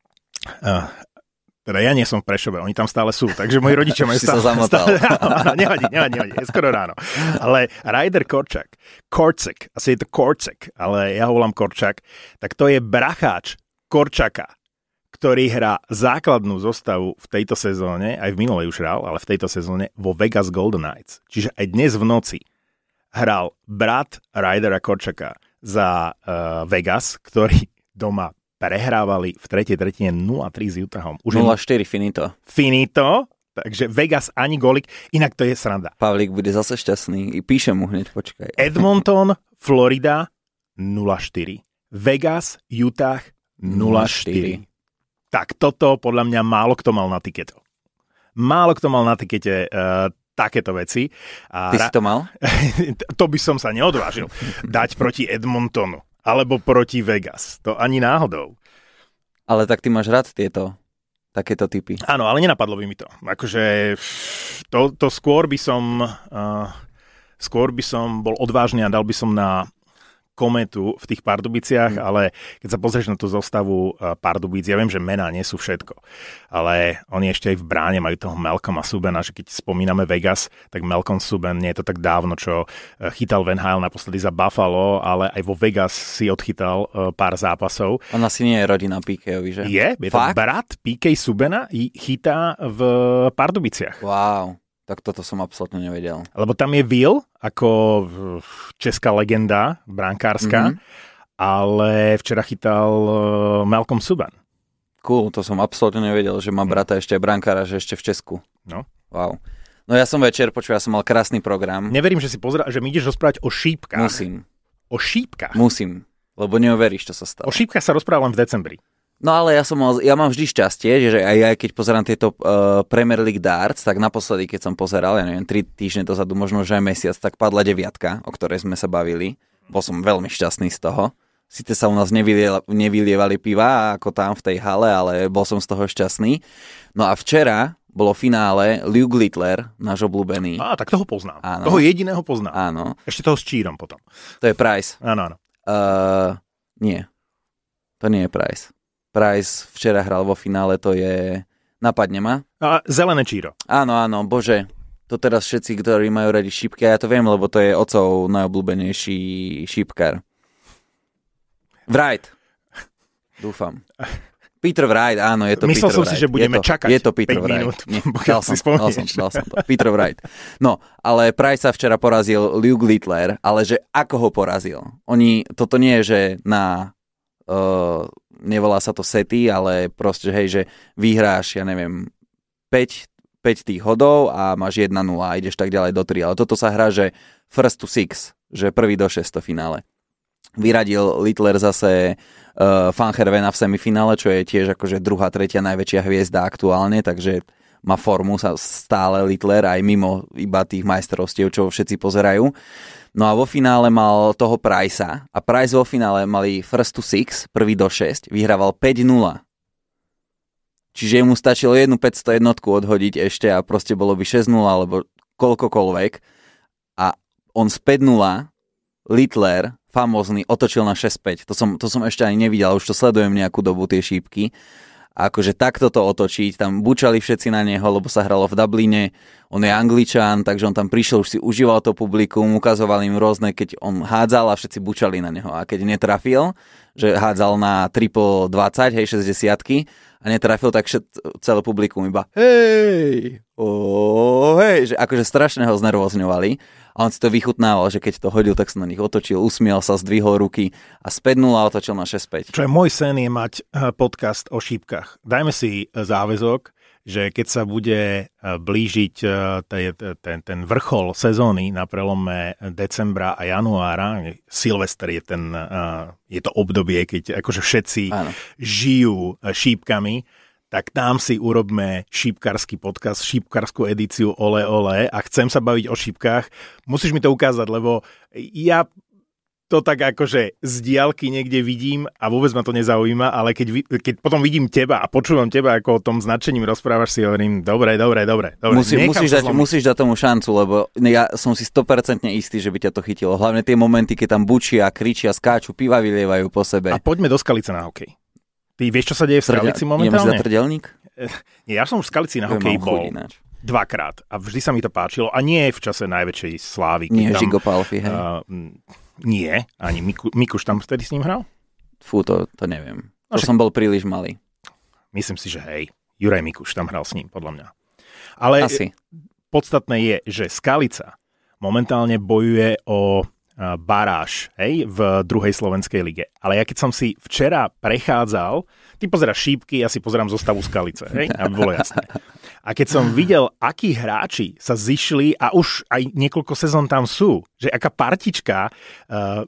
a, teda ja nie som v Prešove, oni tam stále sú, takže moji rodičia majú stále... stále áno, nevadí, nevadí, nevadí, je skoro ráno. Ale Ryder Korčak, Korčak, asi je to Korčak, ale ja ho volám Korčak, tak to je bracháč Korčaka, ktorý hrá základnú zostavu v tejto sezóne, aj v minulej už hral, ale v tejto sezóne vo Vegas Golden Knights. Čiže aj dnes v noci hral brat Rydera Korčaka za uh, Vegas, ktorý doma prehrávali v tretej tretine nula tri s Utahom. Už nula štyri finito. Finito, takže Vegas ani golik, inak to je sranda. Pavlík bude zase šťastný, píšem mu hneď, počkaj. Edmonton, Florida nula štyri. Vegas, Utah nula štyri. Tak toto podľa mňa málo kto mal na tikete. Málo kto mal na tikete uh, takéto veci. A Ty ra- si to mal? To by som sa neodvážil dať proti Edmontonu. Alebo proti Vegas. To ani náhodou. Ale tak ty máš rád tieto, takéto typy. Áno, ale nenapadlo by mi to. Akože to, to skôr by som uh, skôr by som bol odvážny a dal by som na Kometu v tých Pardubiciach, mm. ale keď sa pozrieš na tú zostavu uh, Pardubic, ja viem, že mená nie sú všetko, ale oni ešte aj v bráne majú toho Malcolma Subena, že keď spomíname Vegas, tak Malcolm Subban, nie je to tak dávno, čo uh, chytal Van Hale naposledy za Buffalo, ale aj vo Vegas si odchytal uh, pár zápasov. On asi nie je rodina Píkejovi, že? Je, je to brat Pí Kej Subana i chytá v Pardubiciach. Wow. Tak toto som absolútne nevedel. Lebo tam je Will, ako česká legenda, brankárska, mm-hmm. ale včera chytal Malcolm Subban. Cool, to som absolútne nevedel, že má brata ešte brankára, že ešte v Česku. No. Wow. No ja som večer, počuj, ja som mal krásny program. Neverím, že si pozera, že mi ideš rozprávať o šípkach. Musím. O šípkach? Musím, lebo neuveríš, čo sa stalo. O šípkach sa rozprávam v decembri. No ale ja som mal, ja mám vždy šťastie, že aj ja, keď pozerám tieto uh, Premier League darts, tak naposledy, keď som pozeral, ja neviem, tri týždne dozadu, možno že aj mesiac, tak padla deviatka, o ktorej sme sa bavili. Bol som veľmi šťastný z toho. Sice sa u nás nevylie, nevylievali piva ako tam v tej hale, ale bol som z toho šťastný. No a včera bolo finále Luke Littler, náš obľúbený. Á, tak toho poznám. Áno. Toho jediného poznám. Áno. Ešte toho s Čírom potom. To je Price. Áno, áno. Uh, nie. To nie je Price. Price včera hral vo finále, to je... Napadne ma? A zelené Číro. Áno, áno, bože. To teraz všetci, ktorí majú radi šípky, a ja to viem, lebo to je otcov najobľúbenejší šípkar. Wright. Dúfam. Peter Wright, áno, je to Myslel Peter som Wright. si, že budeme je to, čakať je to Peter päť Wright. minút, Nie, pokiaľ si dal som, dal som to. Peter Wright. No, ale Price sa včera porazil Luke Littler, ale že ako ho porazil? Oni, toto nie je, že na... Uh, nevolá sa to sety, ale proste, hej, že vyhráš, ja neviem, päť, päť tých hodov a máš jedna nula a ideš tak ďalej do tri. Ale toto sa hrá, že first to six, že prvý do šesť to finále. Vyradil Littler zase uh, Fanchervena v semifinále, čo je tiež akože druhá, tretia najväčšia hviezda aktuálne, takže má formu sa stále Littler aj mimo iba tých majstrovstiev, čo všetci pozerajú. No a vo finále mal toho Pricea a Price vo finále mali first to six, prvý do šesť, vyhrával päť nula. Čiže mu stačilo jednu päťsto jednotku odhodiť ešte a proste bolo by šesť nula alebo koľkokoľvek. A on z päť nula, Littler, famózny, otočil na šesť päť. To som, to som ešte ani nevidel, už to sledujem nejakú dobu, tie šípky. A akože takto to otočiť, tam bučali všetci na neho, lebo sa hralo v Dubline, on je Angličan, takže on tam prišiel, už si užíval to publikum, ukazoval im rôzne, keď on hádzal a všetci bučali na neho. A keď netrafil, že hádzal na triple dvadsať, hej, šesťdesiatky, a netrafil, tak všet, celé publikum iba hej, oh, hej, že akože strašne ho znervozňovali a on si to vychutnával, že keď to hodil, tak sa na nich otočil, usmial sa, zdvihol ruky a spätnul a otočil na šesť päť. Čo je môj sen je mať podcast o šípkach. Dajme si záväzok, že keď sa bude blížiť ten, ten vrchol sezóny na prelome decembra a januára, Silvester je, ten, je to obdobie, keď akože všetci Áno. žijú šípkami, tak tam si urobme šípkarský podcast, šípkarskú edíciu Ole Ole a chcem sa baviť o šípkach. Musíš mi to ukázať, lebo ja to tak akože z diaľky niekde vidím a vôbec ma to nezaujíma, ale keď, keď potom vidím teba a počúvam teba, ako o tom značením rozprávaš, si hovorím, dobre, dobre, dobre. dobre Musí, musíš, dať, musíš dať tomu šancu, lebo ja som si sto percent istý, že by ťa to chytilo. Hlavne tie momenty, keď tam bučia, kričia, skáču, piva vylievajú po sebe. A poďme do Skalice na hokej. Ty vieš, čo sa deje v Skalici Trdia, momentálne? Idem za Trdelník? Nie, ja som v Skalici na hokej bol dvakrát a vždy sa mi to páčilo a nie v čase najväčšej slávy. Nie Žigo Palfi, hej? Uh, Nie, ani Miku, Mikuš tam vtedy s ním hral? Fú, to, to neviem. To no, som bol príliš malý. Myslím si, že hej. Juraj Mikuš tam hral s ním, podľa mňa. Ale Asi. podstatné je, že Skalica momentálne bojuje o baráž, hej, v druhej slovenskej lige. Ale ja keď som si včera prechádzal, ty pozeráš šípky, ja si pozerám zostavu Skalice, hej, aby bolo jasné. A keď som videl, akí hráči sa zišli a už aj niekoľko sezón tam sú, že aká partička uh,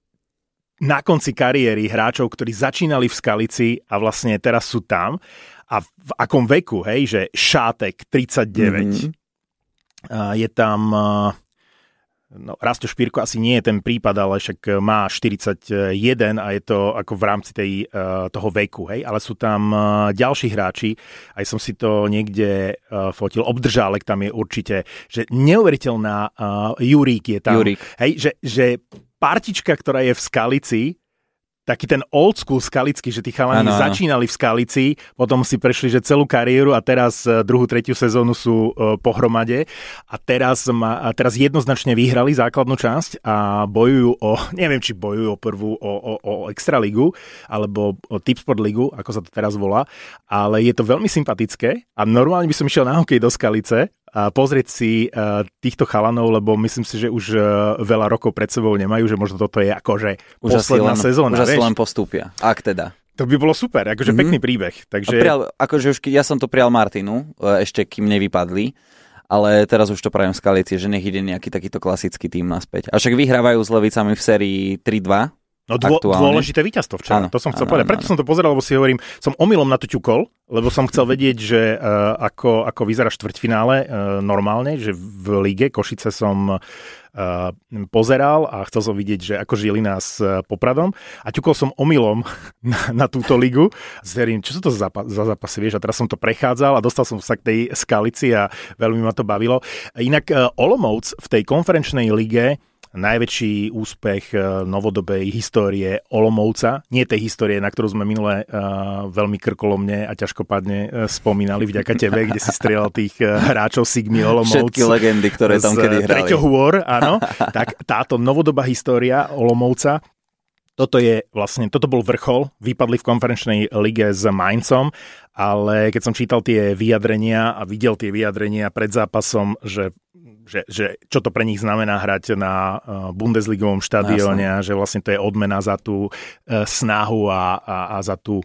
na konci kariéry hráčov, ktorí začínali v Skalici a vlastne teraz sú tam a v akom veku, hej, že Šátek tridsaťdeväť, mm-hmm. uh, je tam... Uh, No, Rasto Špírko asi nie je ten prípad, ale však má štyridsaťjeden a je to ako v rámci tej, uh, toho veku, hej, ale sú tam uh, ďalší hráči, aj som si to niekde uh, fotil, Obdržálek tam je určite, že neuveriteľná uh, Jurík je tam, Jurík. Hej, že, že partička, ktorá je v Skalici, taký ten old school skalický, že tí chalani ano, začínali v Skalici, potom si prešli, že celú kariéru a teraz druhú, tretiu sezónu sú uh, pohromade a teraz, ma, a teraz jednoznačne vyhrali základnú časť a bojujú o, neviem, či bojujú o prvú, o, o, o Extraligu, alebo o Tipsport ligu, ako sa to teraz volá, ale je to veľmi sympatické a normálne by som išiel na hokej do Skalice a pozrieť si uh, týchto chalanov, lebo myslím si, že už uh, veľa rokov pred sebou nemajú, že možno toto je akože už posledná len, sezóna. Už asi len postúpia, ak teda. To by bolo super, akože mm-hmm. pekný príbeh. Takže... Prial, akože už, ja som to prijal Martinu, ešte kým nevypadli, ale teraz už to prajem v Skalici, že nech ide nejaký takýto klasický tým naspäť. A však vyhrávajú s Levicami v sérii tri dva. No dô, dôležité víťazstvo včera, ano, to som chcel ano, povedať. Preto ano. som to pozeral, lebo si hovorím, som omylom na to ťukol, lebo som chcel vedieť, že uh, ako, ako vyzerá štvrťfinále uh, normálne, že v lige Košice som uh, pozeral a chcel som vidieť, že ako Žilina s uh, Popradom a ťukol som omylom na, na túto ligu. Zverím, čo sú to za, za zápasy, vieš, a teraz som to prechádzal a dostal som sa k tej Skalici a veľmi ma to bavilo. Inak uh, Olomouc v tej konferenčnej lige najväčší úspech novodobej histórie Olomouca, nie tej histórie, na ktorú sme minule uh, veľmi krkolomne a ťažkopadne uh, spomínali vďaka tebe, kde si strieľal tých uh, hráčov Sigmy Olomouc. Všetky legendy, ktoré tam kedy hrali. Z Treťohôr, áno. Tak táto novodobá história Olomouca, toto je vlastne, toto bol vrchol, vypadli v konferenčnej lige s Mainzom, ale keď som čítal tie vyjadrenia a videl tie vyjadrenia pred zápasom, že Že, že čo to pre nich znamená hrať na Bundesligovom štadióne a že vlastne to je odmena za tú snahu a, a, a za, tú,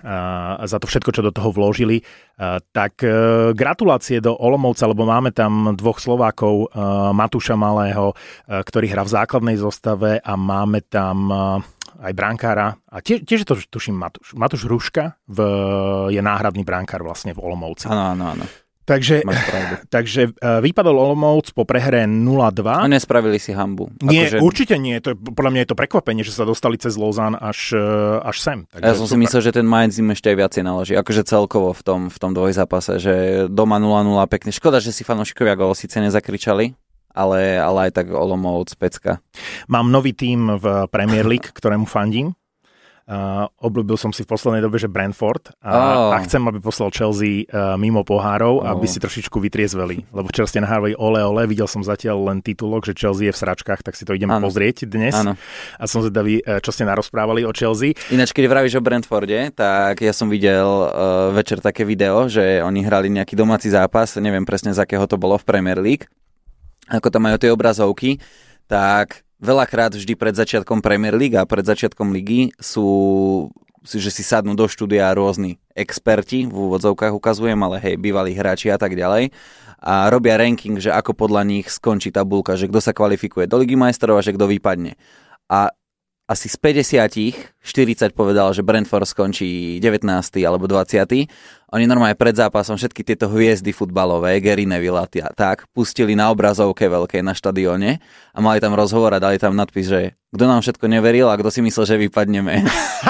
a za to všetko, čo do toho vložili. Tak gratulácie do Olomouca, lebo máme tam dvoch Slovákov, Matúša Malého, ktorý hrá v základnej zostave a máme tam aj brankára. A tiež, tiež to tuším Matúš. Matúš Hruška v, je náhradný brankár vlastne v Olomouci. Áno, áno, áno. Takže, takže uh, vypadol Olomouc po prehre nula dva. A nespravili si hanbu. Nie, akože... určite nie. To je, podľa mňa je to prekvapenie, že sa dostali cez Lausanne až, uh, až sem. Takže ja som super. Si myslel, že ten Mainz im ešte aj viacej naloží. Akože celkovo v tom, v tom dvojzápase, že doma nula nula pekne. Škoda, že si fanúšikovia gól síce nezakričali, ale, ale aj tak Olomouc pecka. Mám nový tím v Premier League, ktorému fandím. Uh, obľúbil som si v poslednej dobe, že Brentford a, oh. a chcem, aby poslal Chelsea uh, mimo pohárov, oh. aby si trošičku vytriezveli. Lebo včera ste nahrávali ole ole, videl som zatiaľ len titulok, že Chelsea je v sračkách, tak si to idem ano. pozrieť dnes. Ano. A som zvedavý, čo ste narozprávali o Chelsea. Ináč, keď vravíš o Brentforde, tak ja som videl uh, večer také video, že oni hrali nejaký domáci zápas, neviem presne z akého to bolo v Premier League, ako tam majú tie obrazovky, tak veľakrát vždy pred začiatkom Premier League a pred začiatkom ligy sú, že si sadnú do štúdia rôzni experti, v úvodzovkách ukazujem, ale hej, bývalí hráči a tak ďalej. A robia ranking, že ako podľa nich skončí tabulka, že kto sa kvalifikuje do Ligy majstrov a že kto vypadne. A asi z päťdesiat, štyridsať povedal, že Brentford skončí devätnásty alebo dvadsiaty Oni normálne pred zápasom všetky tieto hviezdy futbalové, Gary Neville a tak, pustili na obrazovke veľkej na štadióne a mali tam rozhovor a dali tam nadpis, že kto nám všetko neveril a kto si myslel, že vypadneme.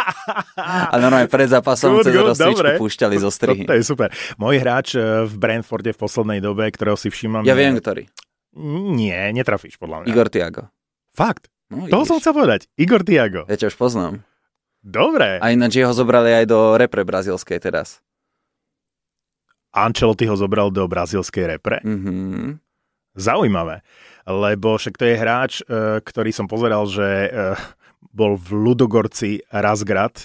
A normálne pred zápasom cez rozcvičku púšťali zo strihy. To, to je super. Môj hráč v Brentforde v poslednej dobe, ktorého si všímam... Ja viem, ktorý. Nie, netrafíš podľa mňa. Igor Thiago. Fakt? No, toho som chcel povedať. Igor Thiago. Ja ťa už poznám. Dobre. A ináč jeho zobrali aj do repre brazílskej teraz. Ancelotti ho zobral do brazílskej repre? Mhm. Zaujímavé. Lebo však to je hráč, ktorý som pozeral, že bol v Ludogorci Razgrad,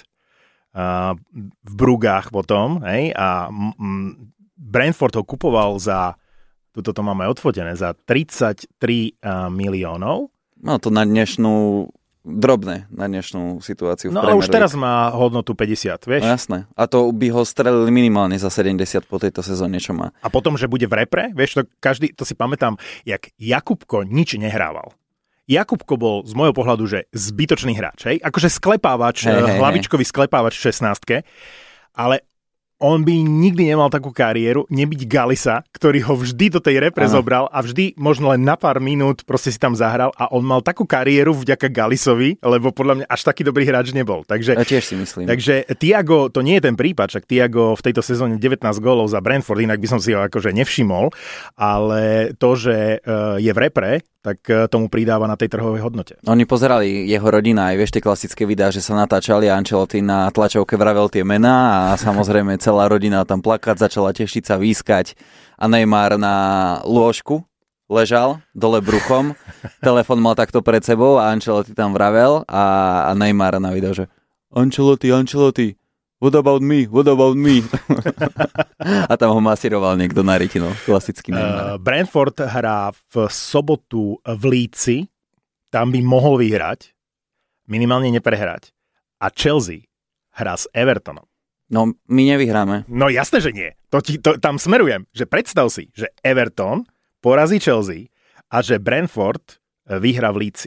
v Brugách potom, hej, a Brentford ho kupoval za, tuto to máme odfotené, za tridsaťtri miliónov. No to na dnešnú, drobné, na dnešnú situáciu v No Premier a League. už teraz má hodnotu päťdesiat, vieš? No jasné. A to by ho strelili minimálne za sedemdesiat po tejto sezóne, čo má. A potom, že bude v repre, vieš, to každý, to si pamätám, jak Jakubko nič nehrával. Jakubko bol z môjho pohľadu, že zbytočný hráč, hej? Akože sklepávač, hey, hey, hlavičkový sklepávač v šestnástke, ale on by nikdy nemal takú kariéru, nebyť Galisa, ktorý ho vždy do tej repre ano. zobral a vždy možno len na pár minút proste si tam zahral a on mal takú kariéru vďaka Galisovi, lebo podľa mňa až taký dobrý hráč nebol. Takže, ja tiež si myslím. Takže Thiago, to nie je ten prípad, však Thiago v tejto sezóne devätnásť gólov za Brentford, inak by som si ho akože nevšimol, ale to, že je v repre, tak tomu pridáva na tej trhovej hodnote. Oni pozerali jeho rodina aj, vieš, tie klasické videá, že sa natáčali a Ancelotti na tlačovke vravel tie mená a samozrejme celá rodina tam plakať, začala tešiť sa, výskať a Neymar na lôžku ležal dole bruchom, telefon mal takto pred sebou a Ancelotti tam vravel a, a Neymar na video, že Ancelotti, Ancelotti, what about me, what about me? A tam ho masíroval niekto na rytinu, klasický Neymar. Uh, Brentford hrá v sobotu v Líci, tam by mohol vyhrať, minimálne neprehrať. A Chelsea hrá s Evertonom. No, my nevyhráme. No jasné, že nie. To ti, to, tam smerujem, že predstav si, že Everton porazí Chelsea a že Brentford vyhrá v Líci.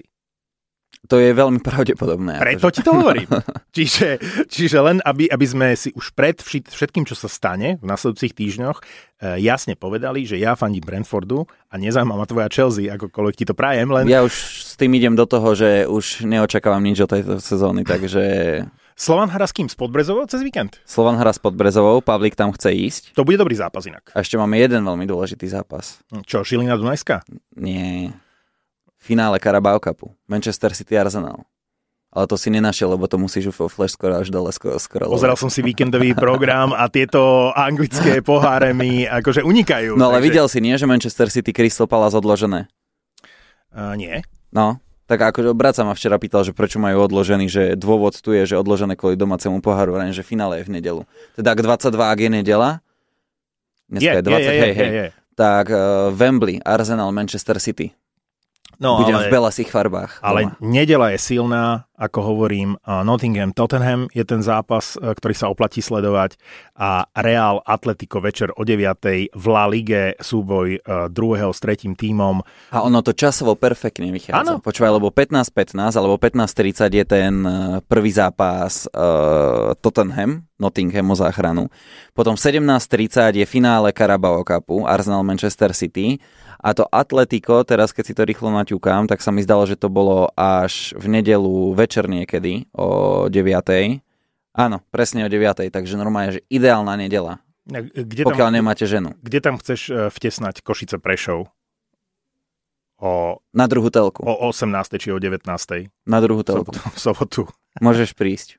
To je veľmi pravdepodobné. Preto ti to hovorím. Čiže, čiže len, aby, aby sme si už pred všetkým, čo sa stane v nasledujúcich týždňoch, jasne povedali, že ja fandím Brentfordu a nezaujíma ma tvoja Chelsea, akokoľvek ti to prajem. Len... Ja už s tým idem do toho, že už neočakávam nič od tejto sezóny, takže... Slovan hrá s kým? S Podbrezovou cez víkend? Slovan hrá s Podbrezovou, Pavlík tam chce ísť. To bude dobrý zápas inak. A ešte máme jeden veľmi dôležitý zápas. Čo, Žilina Dunajská? Nie... Finále Carabao Cupu. Manchester City Arsenal. Ale to si nenašiel, lebo to musíš vo flash skoro až dole scrollovať. Pozeral som si víkendový program a tieto anglické poháre mi akože unikajú. No ale takže... videl si, nie, že Manchester City Crystal Palace odložené? Uh, nie. No, tak akože brat sa ma včera pýtal, že prečo majú odložený, že dôvod tu je, že odložené kvôli domácemu poháru, len že finále je v nedelu. Teda ak dvadsaťdva, ak je nedela, dneska je, je dvadsať, je, je, hej, hej, je, je. tak uh, Wembley, Arsenal, Manchester City. No, budem ale, v belasých farbách. Ale doma. Nedela je silná, ako hovorím, Nottingham Tottenham je ten zápas, ktorý sa oplatí sledovať a Real Atletico večer o deviatej v La Lige súboj druhého s tretím tímom. A ono to časovo perfektne vychádza. Počúvaj, lebo pätnásť pätnásť alebo pätnásť tridsať je ten prvý zápas uh, Tottenham, Nottingham o záchranu. Potom sedemnásť tridsať je finále Carabao Cupu, Arsenal Manchester City. A to Atletico, teraz keď si to rýchlo naťukám, tak sa mi zdalo, že to bolo až v nedelu večer niekedy o deviatej. Áno, presne o deviatej, takže normálne, že ideálna nedela. Kde pokiaľ tam, nemáte ženu. Kde tam chceš vtesnať Košice Prešov? o... Na druhú telku. O osemnástej či o devätnástej. Na druhú telku. V sobotu. Môžeš prísť.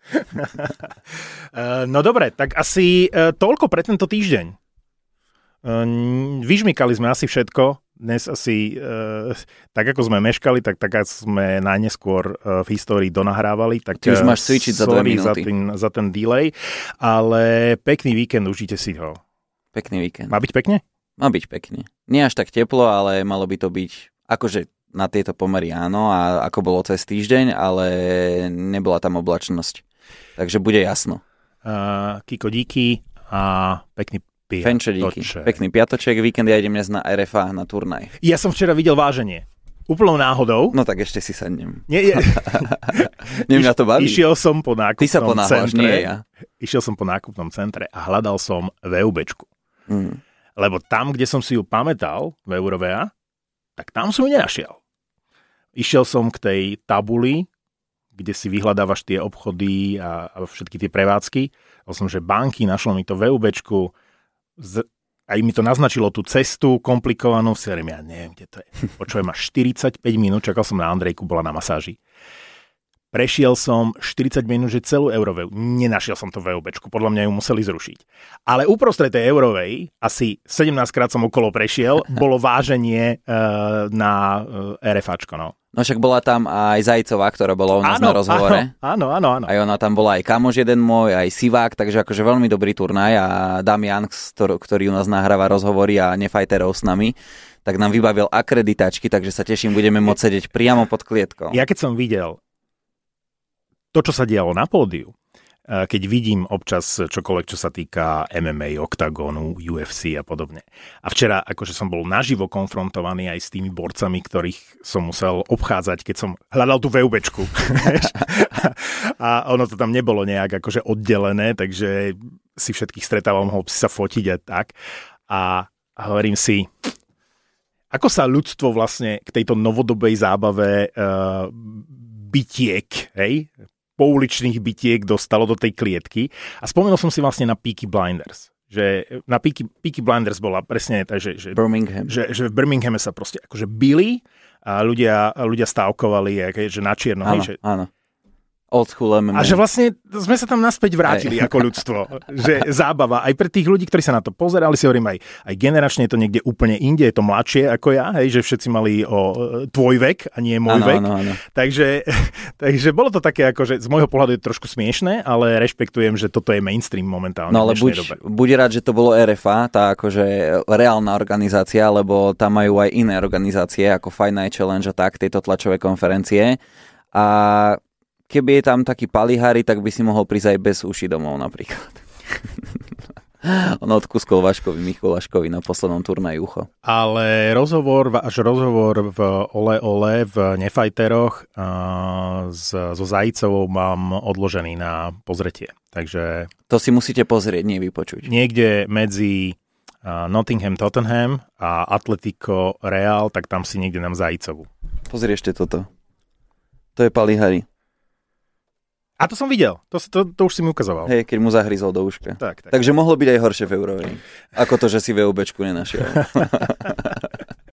No dobre, tak asi toľko pre tento týždeň. Vyžmykali sme asi všetko. Dnes asi, tak ako sme meškali, tak tak sme najneskôr v histórii donahrávali. Tak ty už máš cvičiť za dve minúty. Za ten, za ten delay, ale pekný víkend, užite si ho. Pekný víkend. Má byť pekne? Má byť pekne. Nie až tak teplo, ale malo by to byť, akože na tieto pomery áno, a ako bolo cez týždeň, ale nebola tam oblačnosť. Takže bude jasno. Uh, Kiko, díky a pekný piatoček. Fenčo, díky. Pekný piatoček, víkend ja idem dnes na er ef á na turnaj. Ja som včera videl váženie. Úplnou náhodou. No tak ešte si sadnem. Nie, nie. Mňa to baví. Išiel som po nákupnom Ty sa ponáhľaš, centre. Nie ja. Išiel som po nákupnom centre a hľadal som VUBčku. Mm. Lebo tam, kde som si ju pamätal, v Eurovea, tak tam som ju nenašiel. Išiel som k tej tabuli, kde si vyhľadávaš tie obchody a, a všetky tie prevádzky. Dal som, že banky, našlo mi to VUBčku, z, aj mi to naznačilo tú cestu komplikovanú. Si hovorím, ja neviem, kde to je. Počujem, ma štyridsaťpäť minút, čakal som na Andrejku, bola na masáži. Prešiel som štyridsať minút, že celú Euroveu. Nenašiel som to VUBčku, podľa mňa ju museli zrušiť. Ale uprostred tej Eurovej, asi sedemnásťkrát som okolo prešiel, bolo váženie uh, na uh, RFAčko, no. No však bola tam aj Zajcová, ktorá bola u nás áno, na rozhovore. Áno, áno, áno. Aj ona tam bola, aj kamoš jeden môj, aj Sivák, takže akože veľmi dobrý turnaj a Damian, ktorý u nás nahráva rozhovory a nefajterov s nami, tak nám vybavil akreditačky, takže sa teším, budeme môcť sedieť priamo pod klietkou. Ja keď som videl to, čo sa dialo na pódiu, keď vidím občas čokoľvek, čo sa týka em em á, Octagonu, ú ef cé a podobne. A včera akože som bol naživo konfrontovaný aj s tými borcami, ktorých som musel obchádzať, keď som hľadal tú VUBčku. A ono to tam nebolo nejak akože oddelené, takže si všetkých stretávam, mohol si sa fotiť a tak. A, a hovorím si, ako sa ľudstvo vlastne k tejto novodobej zábave uh, bytiek, hej, pouličných bytiek dostalo do tej klietky a spomenul som si vlastne na Peaky Blinders. Že na Peaky, Peaky Blinders bola presne tak, že, že, Birmingham. Že, že v Birminghame sa proste akože bili a ľudia, ľudia stávkovali že na čierno. Áno, hej, že... áno. Old school em em á. A že vlastne sme sa tam naspäť vrátili aj. Ako ľudstvo. Že zábava aj pre tých ľudí, ktorí sa na to pozerali, si hovorím aj, aj generačne je to niekde úplne inde, je to mladšie ako ja, hej, že všetci mali o tvoj vek a nie môj ano, vek. Ano, ano. Takže, takže bolo to také, akože z môjho pohľadu je to trošku smiešné, ale rešpektujem, že toto je mainstream momentálne. No ale buď, buď rád, že to bolo er ef á, tá akože reálna organizácia, lebo tam majú aj iné organizácie, ako Fight Night Challenge a tak, tieto tlačové konferencie. A keby je tam taký palihari, tak by si mohol prísť aj bez uši domov napríklad. On odkuskol Vaškovi Michulaškovi na poslednom turnaji ucho. Ale rozhovor, až rozhovor v Ole Ole v Nefajteroch uh, so Zajcovou mám odložený na pozretie. Takže to si musíte pozrieť, nie vypočuť. Niekde medzi uh, Nottingham Tottenham a Atletico Real, tak tam si niekde nám Zajcovú. Pozri ešte toto. To je palihari. A to som videl, to, to, to už si mi ukazoval. Hej, keď mu zahryzol do uška. Tak, tak. Takže mohlo byť aj horšie v Eurovej. Ako to, že si VUBčku nenašiel.